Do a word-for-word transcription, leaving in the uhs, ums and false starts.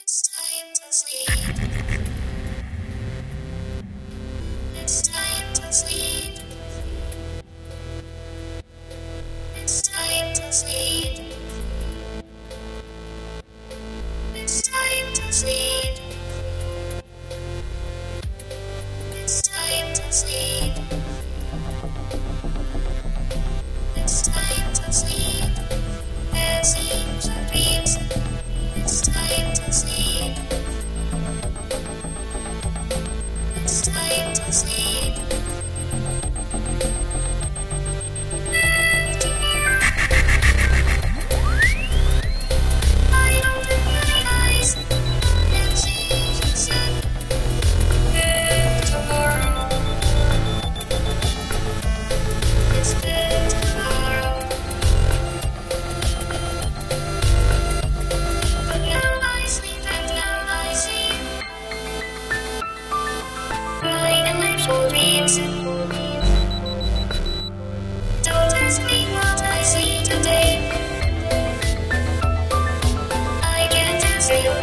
It's time to sleep. It's time to sleep. It's time to sleep. It's time to sleep. It's time to sleep. It's time to sleep. There seems a dreams. It's time to sleep. It's time to sleep. And tomorrow, I open my eyes and see the sun. And tomorrow, it's good tomorrow. But now I sleep and now I see bright and little dreams. Don't ask me what I see today. I can't answer your